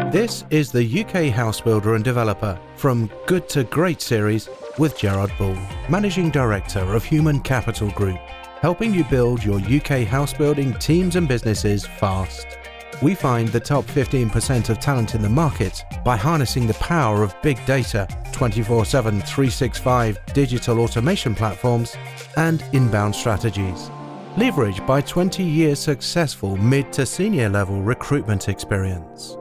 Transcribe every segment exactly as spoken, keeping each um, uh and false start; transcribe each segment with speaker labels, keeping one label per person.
Speaker 1: This is the U K house builder and developer from Good to Great series with Gerard Bull, Managing Director of Human Capital Group, helping you build your U K house building teams and businesses fast. We find the top fifteen percent of talent in the market by harnessing the power of big data, twenty-four seven, three sixty-five digital automation platforms, and inbound strategies. Leveraged by twenty years successful mid to senior level recruitment experience.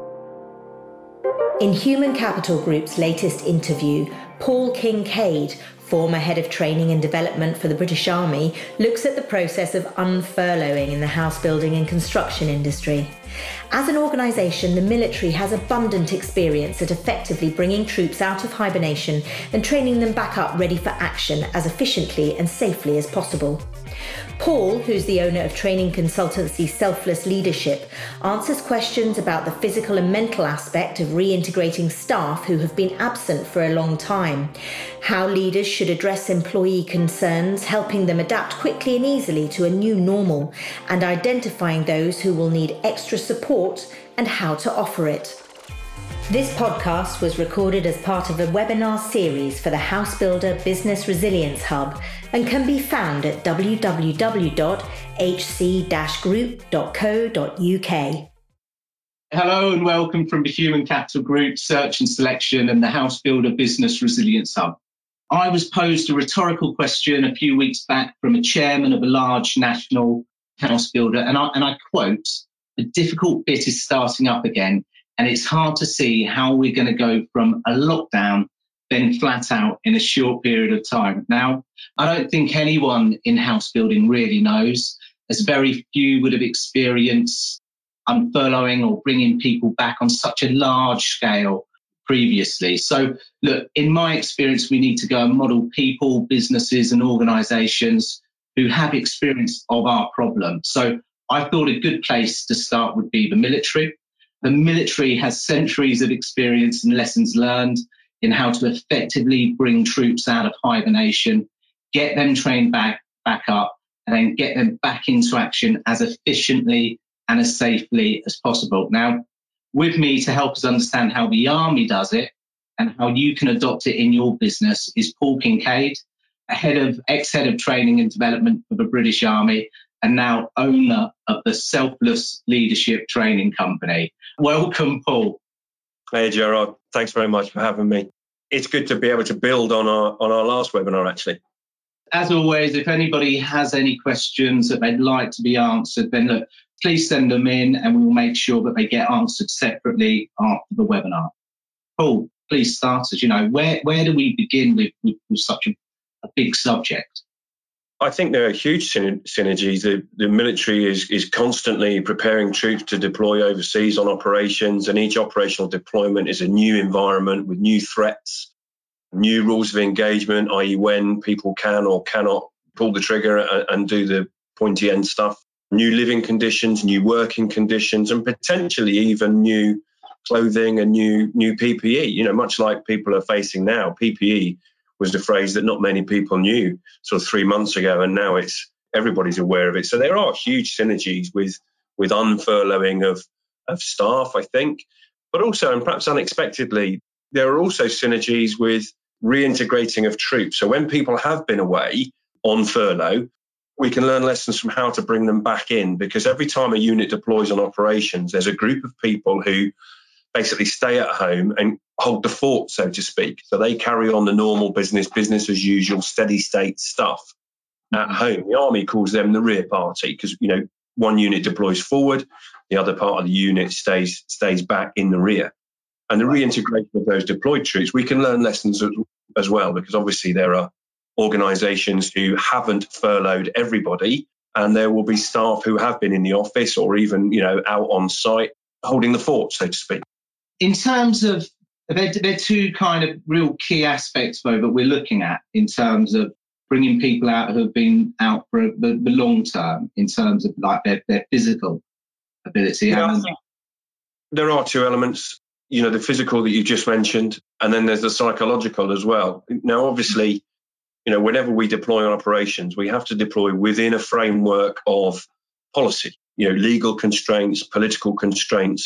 Speaker 2: In Human Capital Group's latest interview, Paul Kincaid, former head of training and development for the British Army, looks at the process of unfurloughing in the house building and construction industry. As an organisation, the military has abundant experience at effectively bringing troops out of hibernation and training them back up ready for action as efficiently and safely as possible. Paul, who's the owner of training consultancy Selfless Leadership, answers questions about the physical and mental aspect of reintegrating staff who have been absent for a long time, how leaders should address employee concerns, helping them adapt quickly and easily to a new normal, and identifying those who will need extra support and how to offer it. This podcast was recorded as part of a webinar series for the House Builder Business Resilience Hub and can be found at w w w dot h c dash group dot co dot u k.
Speaker 3: Hello and welcome from the Human Capital Group Search and Selection and the House Builder Business Resilience Hub. I was posed a rhetorical question a few weeks back from a chairman of a large national house builder, and I, and I quote, "The difficult bit is starting up again, and it's hard to see how we're going to go from a lockdown then flat out in a short period of time." Now, I don't think anyone in house building really knows, as very few would have experienced unfurloughing or bringing people back on such a large scale previously. So, look, in my experience, we need to go and model people, businesses and organisations who have experience of our problem. So I thought a good place to start would be the military. The military has centuries of experience and lessons learned in how to effectively bring troops out of hibernation, get them trained back, back up, and then get them back into action as efficiently and as safely as possible. Now, with me to help us understand how the Army does it and how you can adopt it in your business is Paul Kincaid, a head of ex-head of training and development for the British Army and now owner of the Selfless Leadership Training Company. Welcome, Paul.
Speaker 4: Hey, Gerard. Thanks very much for having me. It's good to be able to build on our on our last webinar, actually.
Speaker 3: As always, if anybody has any questions that they'd like to be answered, then look, please send them in and we will make sure that they get answered separately after the webinar. Paul, please start us. You know, where, where do we begin with, with, with such a, a big subject?
Speaker 4: I think there are huge synergies. The, the military is, is constantly preparing troops to deploy overseas on operations, and each operational deployment is a new environment with new threats, new rules of engagement, that is when people can or cannot pull the trigger and, and do the pointy end stuff, new living conditions, new working conditions, and potentially even new clothing and new new P P E. You know, much like people are facing now, P P E was the phrase that not many people knew sort of three months ago, and now it's everybody's aware of it. So there are huge synergies with with unfurloughing of of staff, I think, but also, and perhaps unexpectedly, there are also synergies with reintegrating of troops. So when people have been away on furlough, we can learn lessons from how to bring them back in, because every time a unit deploys on operations, there's a group of people who basically stay at home and hold the fort, so to speak. So they carry on the normal business, business as usual, steady state stuff at home. The Army calls them the rear party because, you know, one unit deploys forward, the other part of the unit stays stays back in the rear. And the reintegration of those deployed troops, we can learn lessons as well, because obviously there are organisations who haven't furloughed everybody, and there will be staff who have been in the office or even, you know, out on site holding the fort, so to speak.
Speaker 3: In terms of, there are two kind of real key aspects, though, that we're looking at in terms of bringing people out who have been out for the, the long term, in terms of like their, their physical ability.
Speaker 4: Yeah,
Speaker 3: and,
Speaker 4: there are two elements, you know, the physical that you just mentioned, and then there's the psychological as well. Now, obviously, you know, whenever we deploy on operations, we have to deploy within a framework of policy, you know, legal constraints, political constraints,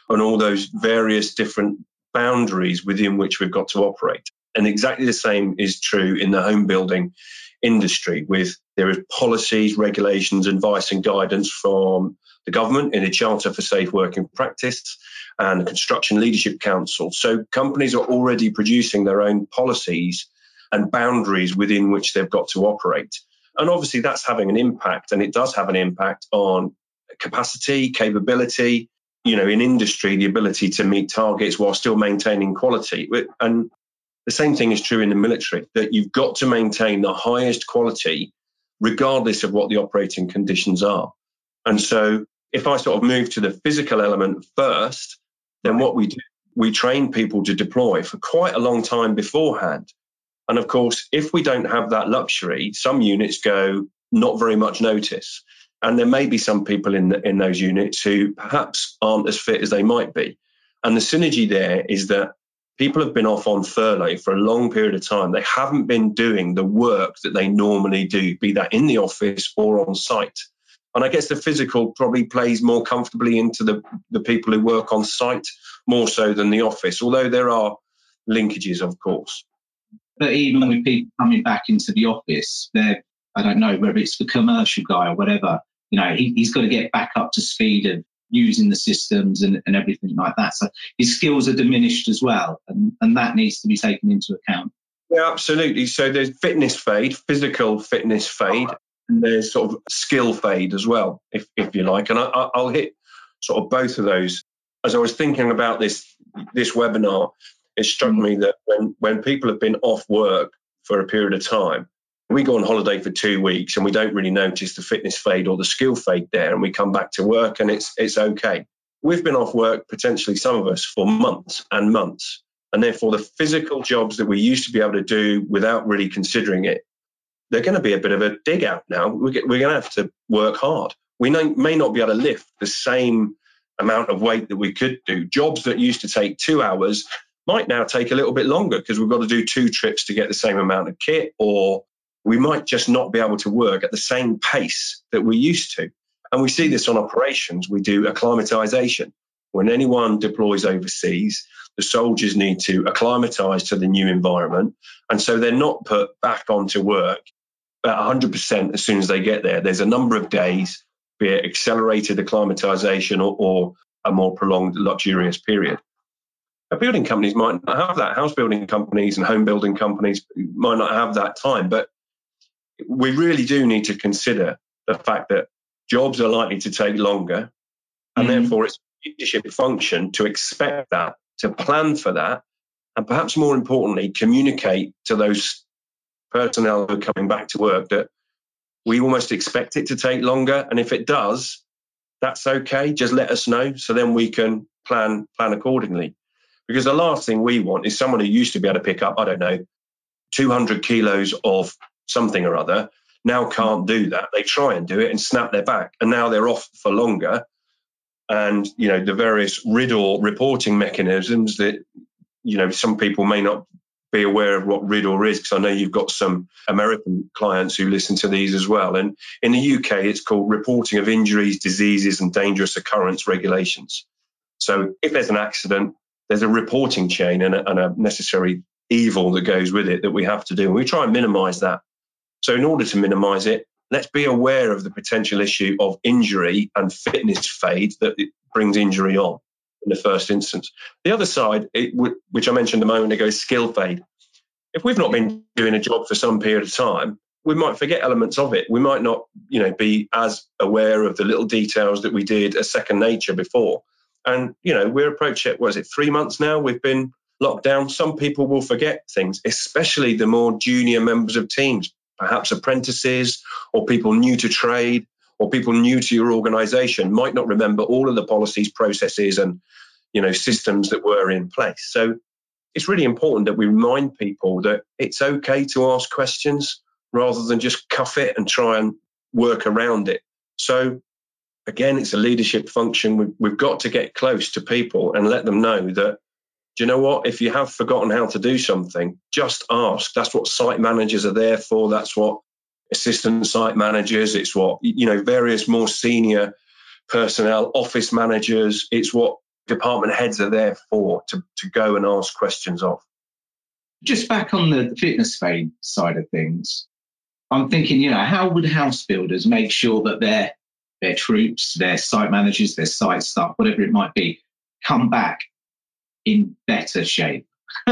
Speaker 4: and all those various different boundaries within which we've got to operate. And exactly the same is true in the home building industry, with there is policies, regulations, advice and guidance from the government in the Charter for Safe Working Practice and the Construction Leadership Council. So companies are already producing their own policies and boundaries within which they've got to operate. And obviously that's having an impact, and it does have an impact on capacity, capability, you know, in industry, the ability to meet targets while still maintaining quality. And the same thing is true in the military, that you've got to maintain the highest quality regardless of what the operating conditions are. And so if I sort of move to the physical element first, then what we do, we train people to deploy for quite a long time beforehand. And of course, if we don't have that luxury, some units go not very much notice. And there may be some people in the, in those units who perhaps aren't as fit as they might be. And the synergy there is that people have been off on furlough for a long period of time. They haven't been doing the work that they normally do, be that in the office or on site. And I guess the physical probably plays more comfortably into the, the people who work on site more so than the office, although there are linkages, of course.
Speaker 3: But even with people coming back into the office, they're, I don't know, whether it's the commercial guy or whatever, you know, he, he's got to get back up to speed of using the systems and, and everything like that. So his skills are diminished as well, and, and that needs to be taken into account.
Speaker 4: Yeah, absolutely. So there's fitness fade, physical fitness fade, and there's sort of skill fade as well, if if you like. And I, I'll hit sort of both of those. As I was thinking about this this webinar, it struck mm. me that when, when people have been off work for a period of time, we go on holiday for two weeks and we don't really notice the fitness fade or the skill fade there, and we come back to work and it's it's okay. We've been off work, potentially some of us, for months and months. And therefore, the physical jobs that we used to be able to do without really considering it, they're going to be a bit of a dig out now. We're going to have to work hard. We may not be able to lift the same amount of weight that we could do. Jobs that used to take two hours might now take a little bit longer because we've got to do two trips to get the same amount of kit, or we might just not be able to work at the same pace that we used to. And we see this on operations. We do acclimatization. When anyone deploys overseas, the soldiers need to acclimatize to the new environment. And so they're not put back onto work at one hundred percent as soon as they get there. There's a number of days, be it accelerated acclimatization or, or a more prolonged luxurious period. Now, building companies might not have that. House building companies and home building companies might not have that time. But we really do need to consider the fact that jobs are likely to take longer, and mm-hmm. therefore it's a leadership function to expect that, to plan for that, and perhaps more importantly, communicate to those personnel who are coming back to work that we almost expect it to take longer. And if it does, that's okay. Just let us know so then we can plan plan accordingly. Because the last thing we want is someone who used to be able to pick up, I don't know, two hundred kilos of something or other, now can't do that. They try and do it and snap their back, and now they're off for longer. And, you know, the various RIDDOR reporting mechanisms that, you know, some people may not be aware of what RIDDOR is, because I know you've got some American clients who listen to these as well. And in the U K, it's called Reporting of Injuries, Diseases and Dangerous Occurrence Regulations. So if there's an accident, there's a reporting chain and a, and a necessary evil that goes with it that we have to do. And we try and minimize that. So in order to minimize it, let's be aware of the potential issue of injury and fitness fade that it brings injury on in the first instance. The other side, it w- which I mentioned a moment ago, is skill fade. If we've not been doing a job for some period of time, we might forget elements of it. We might not, you know, be as aware of the little details that we did as second nature before. And, you know, we're approaching, what is it, three months now? We've been locked down. Some people will forget things, especially the more junior members of teams, perhaps apprentices or people new to trade or people new to your organization might not remember all of the policies, processes and, you know, systems that were in place. So it's really important that we remind people that it's okay to ask questions rather than just cuff it and try and work around it. So again, it's a leadership function. We've, we've got to get close to people and let them know that, do you know what? If you have forgotten how to do something, just ask. That's what site managers are there for. That's what assistant site managers, it's what, you know, various more senior personnel, office managers, it's what department heads are there for, to, to go and ask questions of.
Speaker 3: Just back on the fitness fade side of things, I'm thinking, you know, how would house builders make sure that their their troops, their site managers, their site staff, whatever it might be, come back in better shape?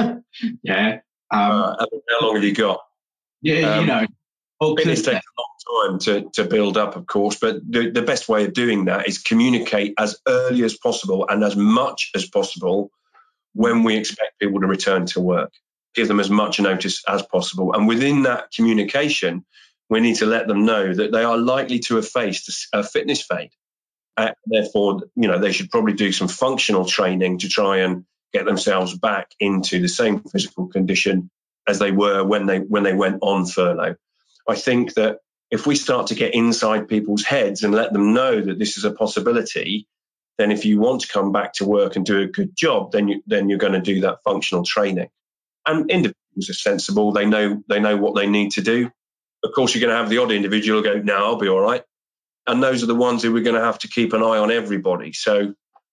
Speaker 3: yeah. Um,
Speaker 4: uh, how long have you got?
Speaker 3: Yeah, um, you know.
Speaker 4: Fitness takes a long time to, to build up, of course, but the, the best way of doing that is communicate as early as possible and as much as possible when we expect people to return to work. Give them as much notice as possible. And within that communication, we need to let them know that they are likely to have faced a fitness fade. Uh, therefore, you know, they should probably do some functional training to try and get themselves back into the same physical condition as they were when they when they went on furlough. I think that if we start to get inside people's heads and let them know that this is a possibility, then if you want to come back to work and do a good job, then you then you're going to do that functional training. And individuals are sensible; they know they know what they need to do. Of course, you're going to have the odd individual go, "No, I'll be all right," and those are the ones who we're going to have to keep an eye on everybody. So,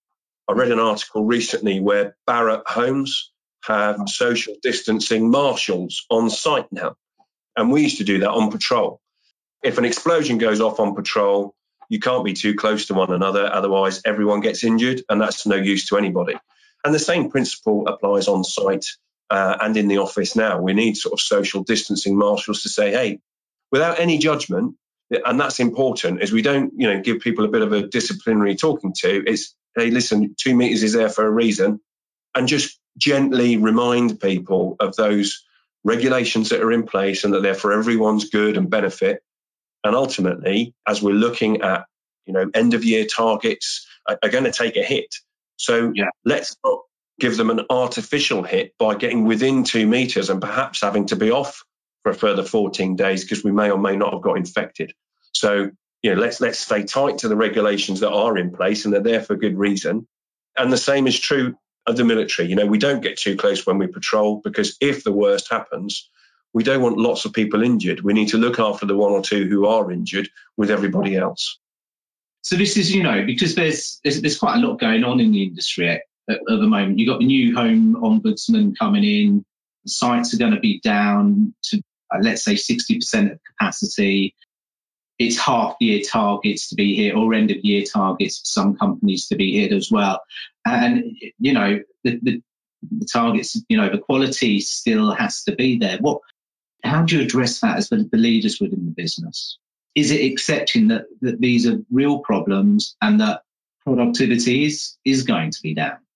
Speaker 4: I read an article recently where Barratt Homes have social distancing marshals on site now. And we used to do that on patrol. If an explosion goes off on patrol, you can't be too close to one another, otherwise everyone gets injured, and that's no use to anybody. And the same principle applies on site uh, and in the office now. We need sort of social distancing marshals to say, hey, without any judgment, and that's important, is we don't, you know, give people a bit of a disciplinary talking to. It's, hey, listen, two meters is there for a reason, and just gently remind people of those regulations that are in place and that they're for everyone's good and benefit. And ultimately, as we're looking at, you know, end of year targets are, are going to take a hit. So yeah. Let's not give them an artificial hit by getting within two meters and perhaps having to be off for a further fourteen days because we may or may not have got infected. So, you know, let's let's stay tight to the regulations that are in place and they're there for good reason. And the same is true of the military. You know, we don't get too close when we patrol because if the worst happens, we don't want lots of people injured. We need to look after the one or two who are injured with everybody else.
Speaker 3: So this is, you know, because there's there's, there's quite a lot going on in the industry at, at, at the moment. You've got the new home ombudsman coming in. The sites are going to be down to, uh, let's say, sixty percent of capacity. It's half year targets to be hit or end of year targets for some companies to be hit as well. And, you know, the, the, the targets, you know, the quality still has to be there. What, how do you address that as the, the leaders within the business? Is it accepting that, that these are real problems and that productivity is, is going to be down?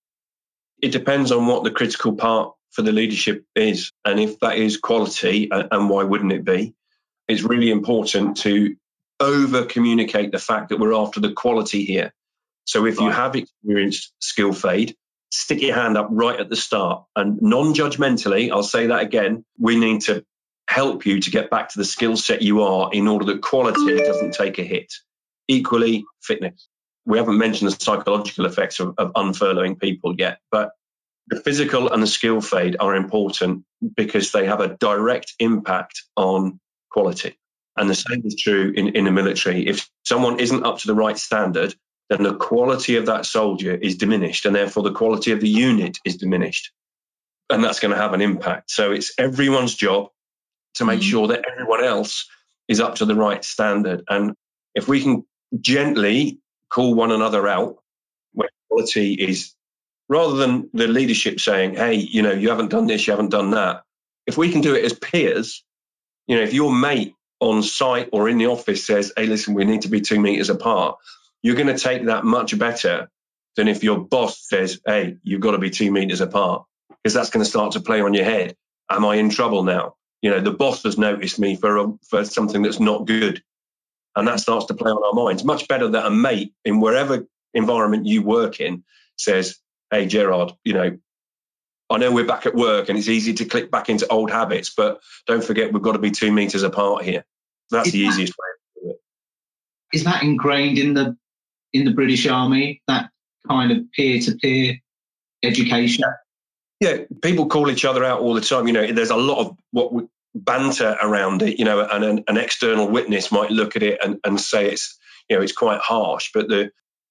Speaker 4: It depends on what the critical part for the leadership is. And if that is quality, and why wouldn't it be? It's really important to over communicate the fact that we're after the quality here. So if right. you have experienced skill fade, stick your hand up right at the start and non-judgmentally, I'll say that again, we need to help you to get back to the skill set you are in order that quality doesn't take a hit. Equally, fitness. We haven't mentioned the psychological effects of, of unfurloughing people yet, but the physical and the skill fade are important because they have a direct impact on quality. And the same is true in, in the military. If someone isn't up to the right standard, then the quality of that soldier is diminished, and therefore the quality of the unit is diminished. And that's going to have an impact. So it's everyone's job to make mm-hmm. sure that everyone else is up to the right standard. And if we can gently call one another out where quality is, rather than the leadership saying, hey, you know, you haven't done this, you haven't done that. If we can do it as peers, you know, if your mate on site or in the office says, hey, listen, we need to be two meters apart, you're going to take that much better than if your boss says, hey, you've got to be two meters apart, because that's going to start to play on your head. Am I in trouble now? You know, the boss has noticed me for, a, for something that's not good. And that starts to play on our minds. Much better that a mate in wherever environment you work in says, hey, Gerard, you know, I know we're back at work and it's easy to click back into old habits, but don't forget we've got to be two meters apart here. That's is the that, easiest way to do it.
Speaker 3: Is that ingrained in the in the British Army, that kind of peer-to-peer education?
Speaker 4: Yeah. yeah, people call each other out all the time. You know, there's a lot of what we, banter around it, you know, and an, an external witness might look at it and, and say it's, you know, it's quite harsh, but the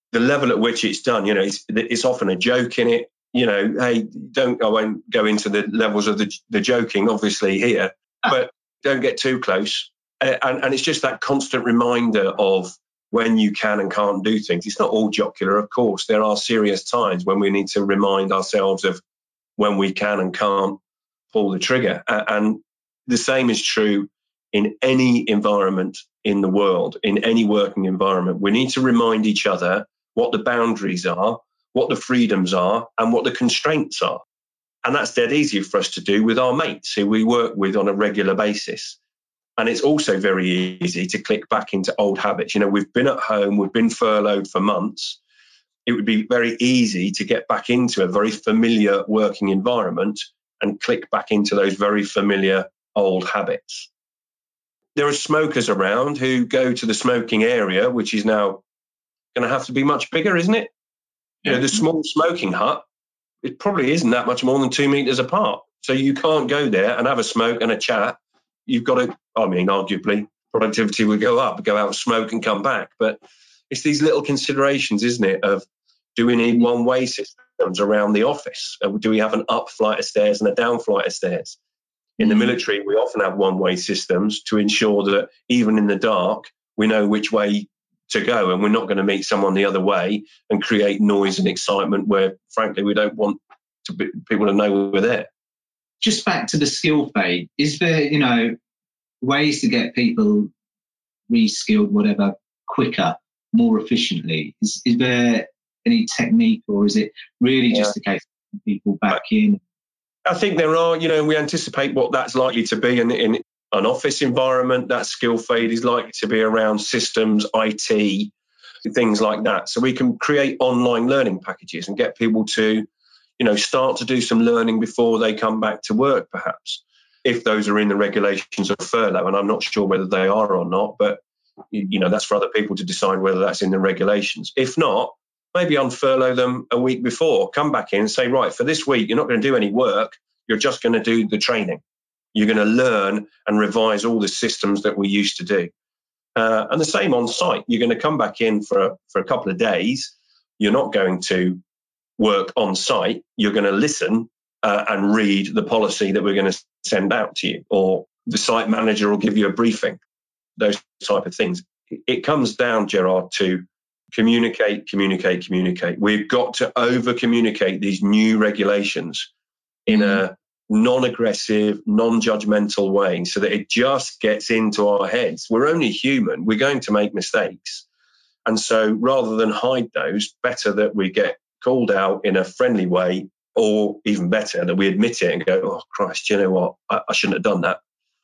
Speaker 4: the level at which it's done, you know, it's, it's often a joke in it. You know, hey, don't, I won't go into the levels of the, the joking, obviously, here, but don't get too close. And, and it's just that constant reminder of when you can and can't do things. It's not all jocular, of course. There are serious times when we need to remind ourselves of when we can and can't pull the trigger. And the same is true in any environment in the world, in any working environment. We need to remind each other what the boundaries are, what the freedoms are, and what the constraints are. And that's dead easy for us to do with our mates who we work with on a regular basis. And it's also very easy to click back into old habits. You know, we've been at home, we've been furloughed for months. It would be very easy to get back into a very familiar working environment and click back into those very familiar old habits. There are smokers around who go to the smoking area, which is now going to have to be much bigger, isn't it? You know, the small smoking hut, it probably isn't that much more than two meters apart. So you can't go there and have a smoke and a chat. You've got to, I mean, arguably, productivity would go up, go out, smoke and come back. But it's these little considerations, isn't it, of do we need one-way systems around the office? Or do we have an up flight of stairs and a down flight of stairs? In the military, we often have one-way systems to ensure that even in the dark, we know which way to go, and we're not going to meet someone the other way and create noise and excitement where, frankly, we don't want to be, people to know we're there.
Speaker 3: Just back to the skill fade, is there, you know, ways to get people re-skilled, whatever, quicker, more efficiently? Is, is there any technique, or is it really just yeah. a case of people back in?
Speaker 4: I think there are, you know, we anticipate what that's likely to be in, in an office environment. That skill fade is likely to be around systems, I T, things like that. So we can create online learning packages and get people to, you know, start to do some learning before they come back to work, perhaps, if those are in the regulations of furlough. And I'm not sure whether they are or not, but, you know, that's for other people to decide whether that's in the regulations. If not, maybe unfurlough them a week before, come back in and say, right, for this week, you're not going to do any work. You're just going to do the training. You're going to learn and revise all the systems that we used to do. Uh, and the same on site. You're going to come back in for a, for a couple of days. You're not going to work on site. You're going to listen uh, and read the policy that we're going to send out to you, or the site manager will give you a briefing, those type of things. It comes down, Gerard, to communicate, communicate, communicate. We've got to over-communicate these new regulations in a non-aggressive, non-judgmental way so that it just gets into our heads. We're only human. We're going to make mistakes. And so rather than hide those, better that we get called out in a friendly way, or even better, that we admit it and go, oh, Christ, you know what? I, I shouldn't have done that.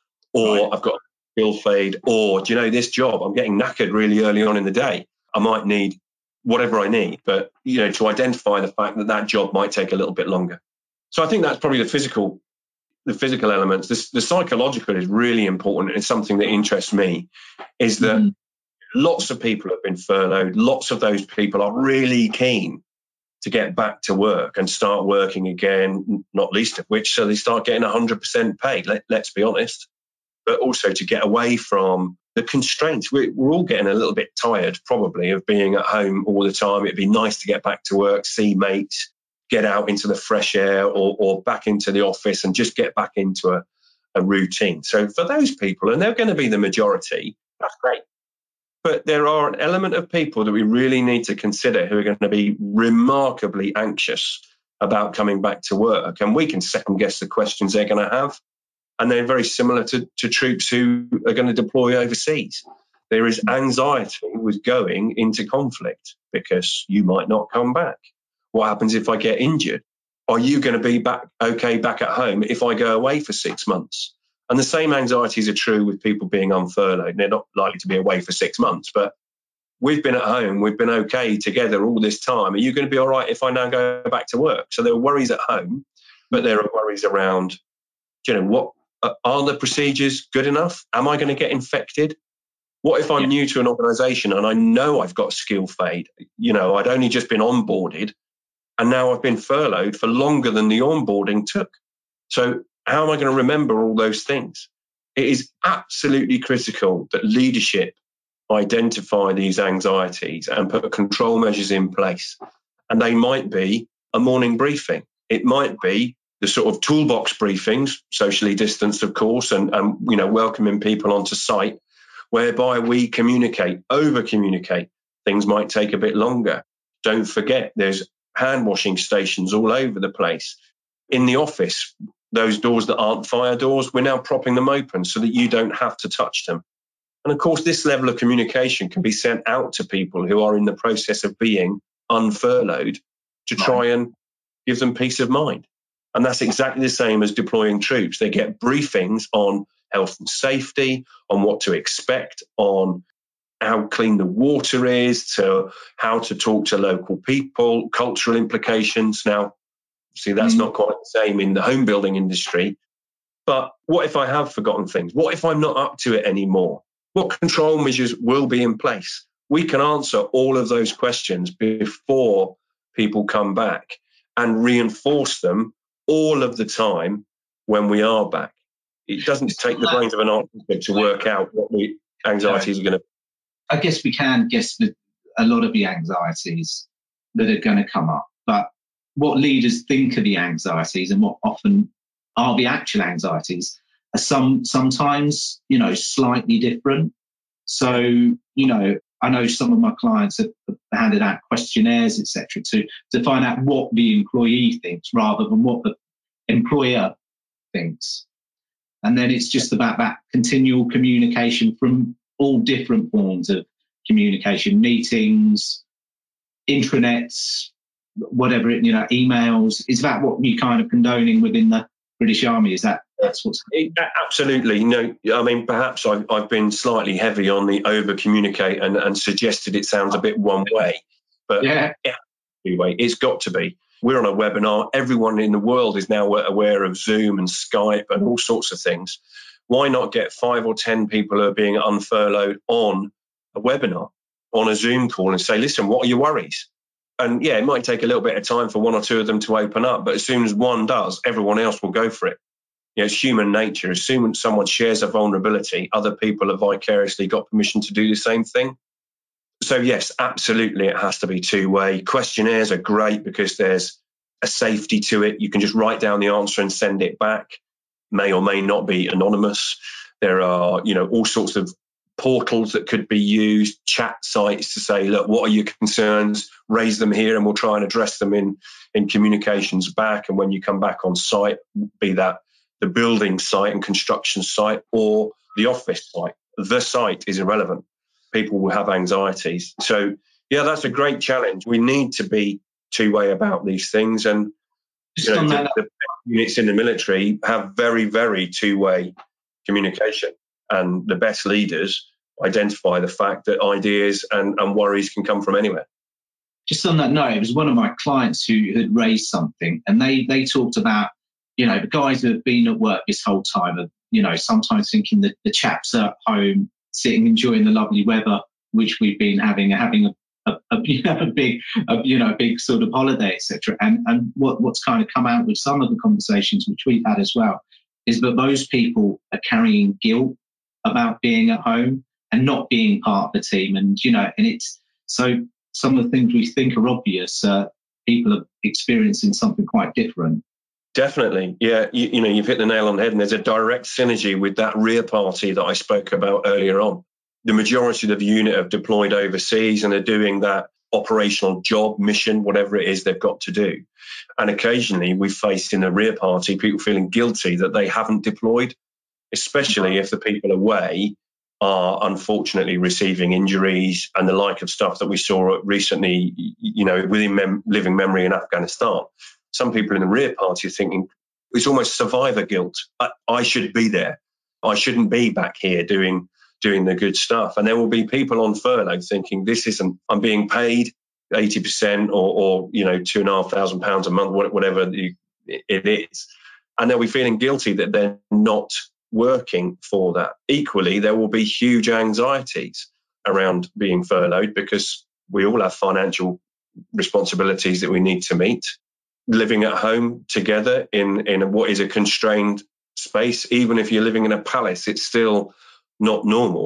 Speaker 4: Or right. I've got a skill fade. Or, do you know, this job, I'm getting knackered really early on in the day. I might need whatever I need. But, you know, to identify the fact that that job might take a little bit longer. So I think that's probably the physical the physical elements. This, the psychological is really important. It's something that interests me, is that mm. lots of people have been furloughed. Lots of those people are really keen to get back to work and start working again, not least of which, so they start getting one hundred percent pay, let, let's be honest, but also to get away from the constraints. We're, we're all getting a little bit tired, probably, of being at home all the time. It'd be nice to get back to work, see mates, get out into the fresh air, or, or back into the office and just get back into a, a routine. So for those people, and they're going to be the majority, that's great. But there are an element of people that we really need to consider who are going to be remarkably anxious about coming back to work. And we can second guess the questions they're going to have. And they're very similar to, to troops who are going to deploy overseas. There is anxiety with going into conflict because you might not come back. What happens if I get injured? Are you going to be back okay back at home if I go away for six months? And the same anxieties are true with people being unfurloughed. They're not likely to be away for six months, but we've been at home, we've been okay together all this time. Are you going to be all right if I now go back to work? So there are worries at home, but there are worries around, you know, what are the procedures good enough? Am I going to get infected? What if I'm yeah. new to an organisation and I know I've got skill fade? You know, I'd only just been onboarded and now I've been furloughed for longer than the onboarding took. So how am I going to remember all those things? It is absolutely critical that leadership identify these anxieties and put control measures in place. And they might be a morning briefing. It might be the sort of toolbox briefings, socially distanced, of course, and, and you know, welcoming people onto site, whereby we communicate, over-communicate. Things might take a bit longer. Don't forget, there's hand washing stations all over the place. In the office, those doors that aren't fire doors, we're now propping them open so that you don't have to touch them. And of course, this level of communication can be sent out to people who are in the process of being unfurloughed to try and give them peace of mind. And that's exactly the same as deploying troops. They get briefings on health and safety, on what to expect, on how clean the water is, to how to talk to local people, cultural implications. Now, see, that's mm. not quite the same in the home building industry. But what if I have forgotten things? What if I'm not up to it anymore? What control measures will be in place? We can answer all of those questions before people come back and reinforce them all of the time when we are back. It doesn't take the brains of an architect to work out what the anxieties are going to be.
Speaker 3: I guess we can guess with a lot of the anxieties that are going to come up, but what leaders think of the anxieties and what often are the actual anxieties are some sometimes, you know, slightly different. So, you know, I know some of my clients have handed out questionnaires, et cetera, to, to find out what the employee thinks rather than what the employer thinks. And then it's just about that continual communication from all different forms of communication, meetings, intranets, whatever, it, you know, emails. Is that what you're kind of condoning within the British Army? Is that that's what's
Speaker 4: it, absolutely no? I mean, perhaps I've I've been slightly heavy on the over communicate and, and suggested it sounds a bit one way, but
Speaker 3: yeah,
Speaker 4: anyway, it's got to be. We're on a webinar. Everyone in the world is now aware of Zoom and Skype and all sorts of things. Why not get five or ten people who are being unfurloughed on a webinar, on a Zoom call, and say, listen, what are your worries? And yeah, it might take a little bit of time for one or two of them to open up, but as soon as one does, everyone else will go for it. You know, it's human nature. As soon as someone shares a vulnerability, other people have vicariously got permission to do the same thing. So yes, absolutely, it has to be two-way. Questionnaires are great because there's a safety to it. You can just write down the answer and send it back. May or may not be anonymous. There are, you know, all sorts of portals that could be used, chat sites to say, look, what are your concerns? Raise them here and we'll try and address them in, in communications back. And when you come back on site, be that the building site and construction site or the office site, the site is irrelevant. People will have anxieties. So, yeah, that's a great challenge. We need to be two-way about these things. And you know, the, the units in the military have very, very two-way communication. And the best leaders identify the fact that ideas and, and worries can come from anywhere.
Speaker 3: Just on that note, it was one of my clients who had raised something, and they they talked about, you know, the guys who have been at work this whole time are, you know, sometimes thinking that the chaps are at home, sitting, enjoying the lovely weather, which we've been having, having a, a, a, you know, a big, a, you know, big sort of holiday, et cetera. And, and what, what's kind of come out with some of the conversations which we've had as well is that those people are carrying guilt about being at home and not being part of the team. And, you know, and it's so some of the things we think are obvious, uh, people are experiencing something quite different.
Speaker 4: Definitely. Yeah. You, you know, you've hit the nail on the head, and there's a direct synergy with that rear party that I spoke about earlier on. The majority of the unit have deployed overseas and are doing that operational job, mission, whatever it is they've got to do. And occasionally we face in the rear party people feeling guilty that they haven't deployed, especially if the people away are unfortunately receiving injuries and the like of stuff that we saw recently, you know, within mem- living memory in Afghanistan. Some people in the rear party are thinking it's almost survivor guilt. I, I should be there. I shouldn't be back here doing doing the good stuff. And there will be people on furlough thinking this isn't, I'm being paid eighty percent or, or you know, two and a half thousand pounds a month, whatever it is. And they'll be feeling guilty that they're not working for that. Equally, there will be huge anxieties around being furloughed because we all have financial responsibilities that we need to meet. Living at home together in, in what is a constrained space, even if you're living in a palace, it's still not normal.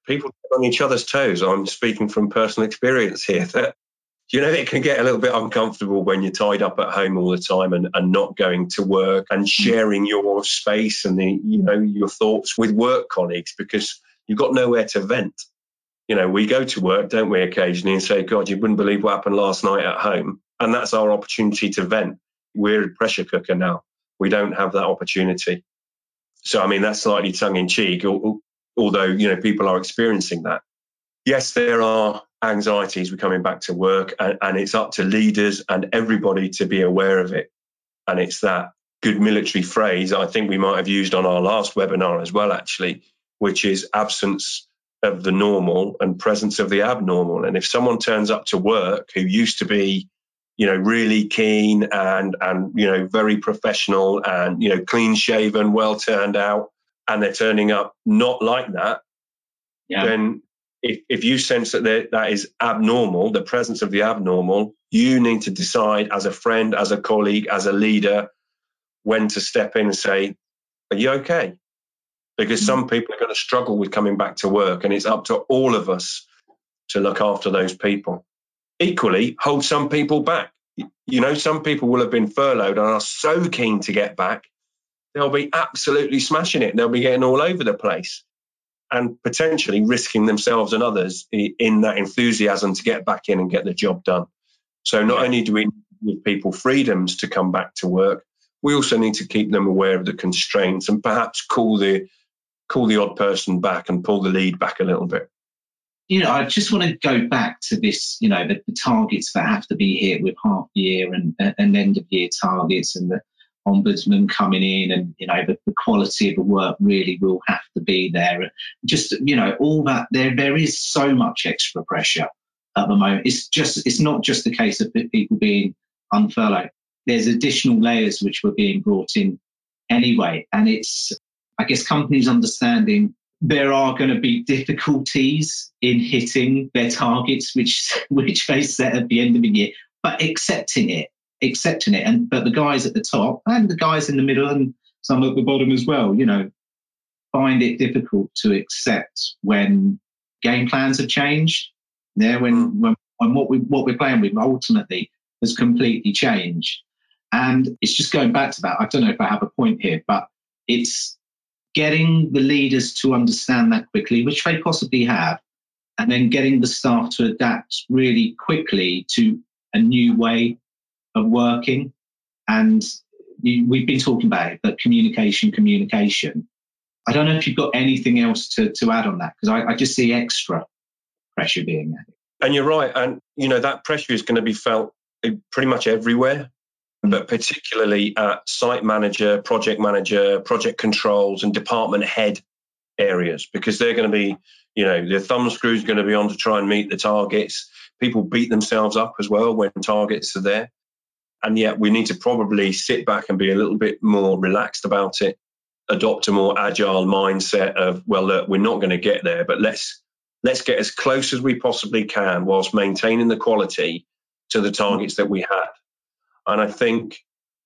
Speaker 4: people get on each other's toes. I'm speaking from personal experience here that, you know, it can get a little bit uncomfortable when you're tied up at home all the time and, and not going to work and sharing your space and the, you know, your thoughts with work colleagues because you've got nowhere to vent. You know, we go to work, don't we, occasionally and say, God, you wouldn't believe what happened last night at home. And that's our opportunity to vent. We're a pressure cooker now. We don't have that opportunity. So, I mean, that's slightly tongue in cheek, although, you know, people are experiencing that. Yes, there are anxieties with coming back to work, and, and it's up to leaders and everybody to be aware of it. And it's that good military phrase I think we might have used on our last webinar as well, actually, which is absence of the normal and presence of the abnormal. And if someone turns up to work who used to be, you know, really keen and, and, you know, very professional and, you know, clean shaven, well turned out, and they're turning up not like that, yeah. then if, if you sense that that is abnormal, the presence of the abnormal, you need to decide as a friend, as a colleague, as a leader, when to step in and say, are you okay? Because mm-hmm. some people are going to struggle with coming back to work, and it's up to all of us to look after those people. Equally, hold some people back. You know, some people will have been furloughed and are so keen to get back, they'll be absolutely smashing it. They'll be getting all over the place and potentially risking themselves and others in that enthusiasm to get back in and get the job done. So not only do we give people freedoms to come back to work, we also need to keep them aware of the constraints and perhaps call the call the odd person back and pull the lead back a little bit.
Speaker 3: You know, I just want to go back to this, you know, the, the targets that have to be hit with half year and, and end of year targets, and the ombudsman coming in, and, you know, the, the quality of the work really will have to be there. Just, you know, all that, there there is so much extra pressure at the moment. It's just, it's not just the case of people being unfurloughed. There's additional layers which were being brought in anyway. And it's, I guess, companies understanding there are going to be difficulties in hitting their targets, which which they set at the end of the year, but accepting it, accepting it. And but the guys at the top and the guys in the middle and some at the bottom as well, you know, find it difficult to accept when game plans have changed. There, when when, when what we what we're playing with ultimately has completely changed. And it's just going back to that. I don't know if I have a point here, but it's getting the leaders to understand that quickly, which they possibly have, and then getting the staff to adapt really quickly to a new way of working. And you, we've been talking about it, but communication, communication. I don't know if you've got anything else to, to add on that, because I, I just see extra pressure being added.
Speaker 4: And you're right. And, you know, that pressure is going to be felt pretty much everywhere, but particularly at site manager, project manager, project controls and department head areas, because they're going to be, you know, their thumb screw's going to be on to try and meet the targets. People beat themselves up as well when targets are there. And yet we need to probably sit back and be a little bit more relaxed about it, adopt a more agile mindset of, well, look, we're not going to get there, but let's let's get as close as we possibly can whilst maintaining the quality to the targets that we have. And I think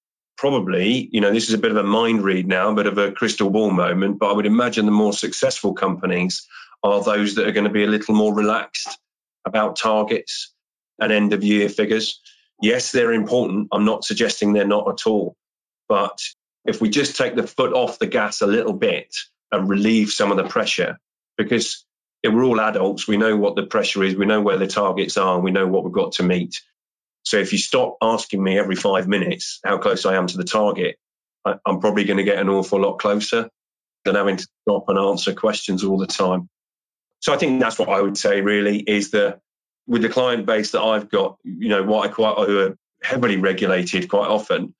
Speaker 4: probably, you know, this is a bit of a mind read now, a bit of a crystal ball moment, but I would imagine the more successful companies are those that are going to be a little more relaxed about targets and end of year figures. Yes, they're important. I'm not suggesting they're not at all. But if we just take the foot off the gas a little bit and relieve some of the pressure, because if we're all adults, we know what the pressure is, we know where the targets are, and we know what we've got to meet. So if you stop asking me every five minutes how close I am to the target, I, I'm probably going to get an awful lot closer than having to stop and answer questions all the time. So I think that's what I would say really is that with the client base that I've got, you know, what I quite who are heavily regulated quite often,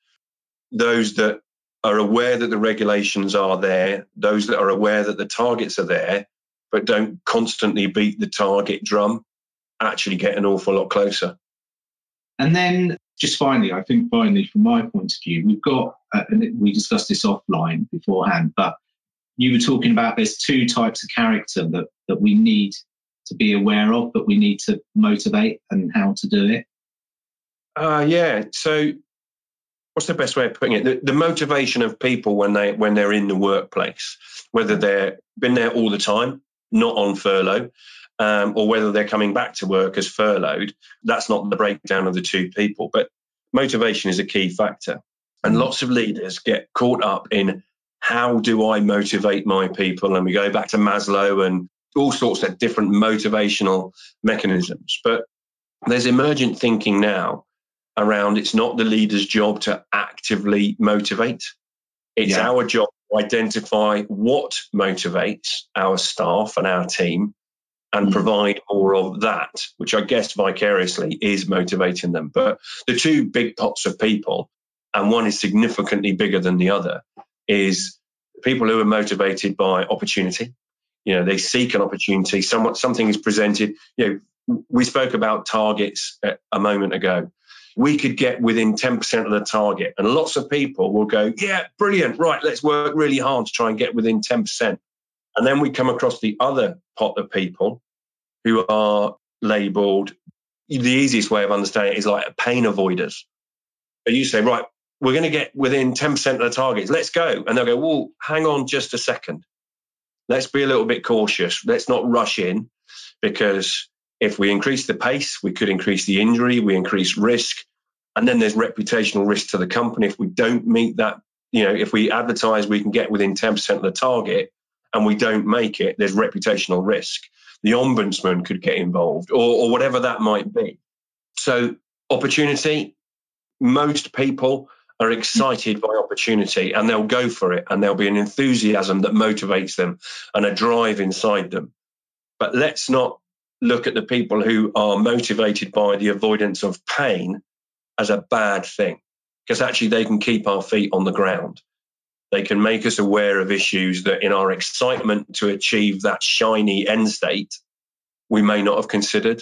Speaker 4: those that are aware that the regulations are there, those that are aware that the targets are there, but don't constantly beat the target drum, actually get an awful lot closer.
Speaker 3: And then just finally, I think finally, from my point of view, we've got, uh, and we discussed this offline beforehand, but you were talking about there's two types of character that, that we need to be aware of, but we need to motivate and how to do it.
Speaker 4: Uh, yeah. So what's the best way of putting it? The, the motivation of people when, they, when they're in the workplace, whether they've been there all the time not on furlough, um, or whether they're coming back to work as furloughed. That's not the breakdown of the two people. But motivation is a key factor. And lots of leaders get caught up in, how do I motivate my people? And we go back to Maslow and all sorts of different motivational mechanisms. But there's emergent thinking now around, it's not the leader's job to actively motivate. It's yeah. our job to identify what motivates our staff and our team and mm. provide more of that, which I guess vicariously is motivating them. But the two big pots of people, and one is significantly bigger than the other, is people who are motivated by opportunity. You know, they seek an opportunity, somewhat, something is presented. You know, we spoke about targets a moment ago. We could get within ten percent of the target, and lots of people will go, yeah, brilliant, right, let's work really hard to try and get within ten percent. And then we come across the other pot of people who are labelled, the easiest way of understanding it is like pain avoiders. But you say, right, we're going to get within ten percent of the targets, let's go. And they'll go, well, hang on just a second. Let's be a little bit cautious. Let's not rush in, because if we increase the pace, we could increase the injury, we increase risk. And then there's reputational risk to the company if we don't meet that. You know, if we advertise we can get within ten percent of the target and we don't make it, there's reputational risk. The ombudsman could get involved, or, or whatever that might be. So opportunity, most people are excited by opportunity and they'll go for it, and there'll be an enthusiasm that motivates them and a drive inside them. But let's not look at the people who are motivated by the avoidance of pain as a bad thing, because actually they can keep our feet on the ground. They can make us aware of issues that in our excitement to achieve that shiny end state, we may not have considered.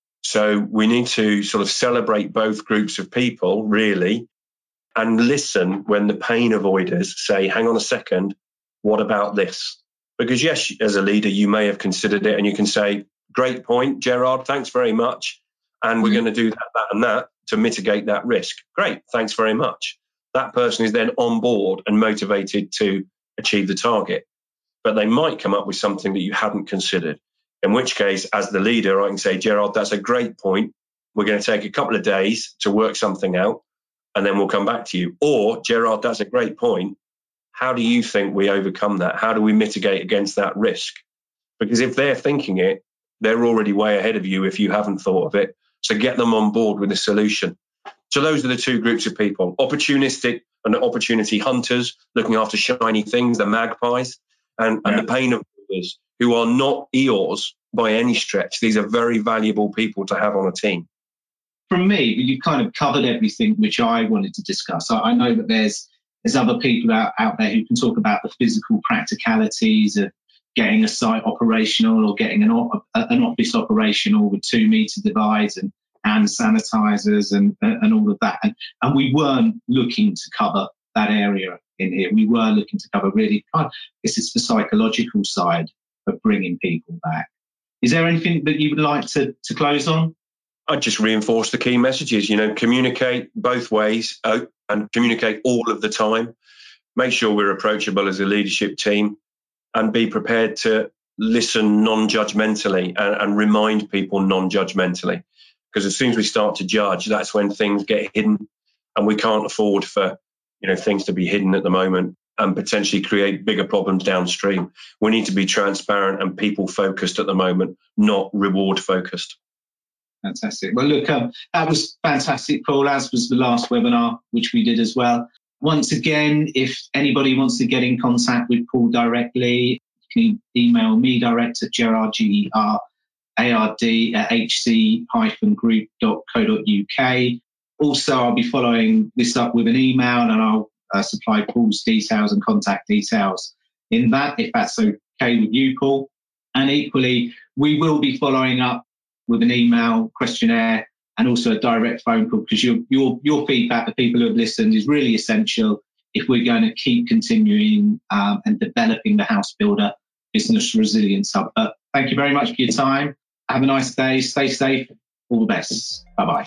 Speaker 4: So we need to sort of celebrate both groups of people, really, and listen when the pain avoiders say, hang on a second, what about this? Because yes, as a leader, you may have considered it and you can say, great point, Gerard, thanks very much. And we're mm-hmm. going to do that, that and that to mitigate that risk. Great, thanks very much. That person is then on board and motivated to achieve the target. But they might come up with something that you hadn't considered, in which case, as the leader, I can say, Gerard, that's a great point. We're going to take a couple of days to work something out, and then we'll come back to you. Or, Gerard, that's a great point. How do you think we overcome that? How do we mitigate against that risk? Because if they're thinking it, they're already way ahead of you if you haven't thought of it. So get them on board with a solution. So those are the two groups of people, opportunistic and opportunity hunters looking after shiny things, the magpies, and, yeah. and the pain avoiders who are not Eeyores by any stretch. These are very valuable people to have on a team.
Speaker 3: From me, you kind of covered everything which I wanted to discuss. I, I know that there's there's other people out, out there who can talk about the physical practicalities of getting a site operational or getting an, an office operational with two metre divides and hand sanitizers and, and all of that. And, and we weren't looking to cover that area in here. We were looking to cover really, I guess it's the psychological side of bringing people back. Is there anything that you would like to, to close on?
Speaker 4: I'd just reinforce the key messages, you know, communicate both ways uh, and communicate all of the time. Make sure we're approachable as a leadership team and be prepared to listen non-judgmentally and, and remind people non-judgmentally. Because as soon as we start to judge, that's when things get hidden, and we can't afford for, you know, things to be hidden at the moment and potentially create bigger problems downstream. We need to be transparent and people focused at the moment, not reward focused.
Speaker 3: Fantastic. Well, look, um, that was fantastic, Paul, as was the last webinar, which we did as well. Once again, if anybody wants to get in contact with Paul directly, you can email me direct at Gerard, G E R A R D at h c dash group dot co dot u k. Also, I'll be following this up with an email, and I'll uh, supply Paul's details and contact details in that, if that's okay with you, Paul. And equally, we will be following up with an email questionnaire and also a direct phone call, because your your your feedback, the people who have listened, is really essential if we're going to keep continuing um, and developing the House Builder Business Resilience Hub. But thank you very much for your time. Have a nice day. Stay safe. All the best. Bye-bye.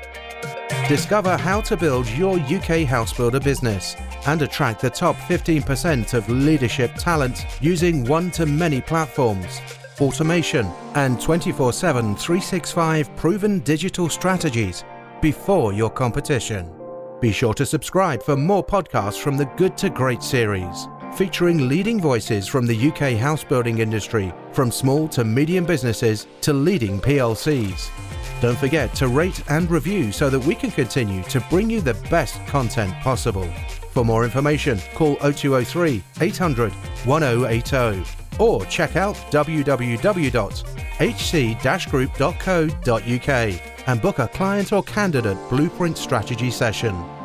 Speaker 1: Discover how to build your U K house builder business and attract the top fifteen percent of leadership talent using one-to-many platforms. automation, and twenty-four seven, three sixty-five proven digital strategies before your competition. Be sure to subscribe for more podcasts from the Good to Great series, featuring leading voices from the U K house building industry, from small to medium businesses to leading P L Cs. Don't forget to rate and review so that we can continue to bring you the best content possible. For more information, call oh two oh three, eight hundred, ten eighty or check out w w w dot h c dash group dot co dot u k and book a client or candidate blueprint strategy session.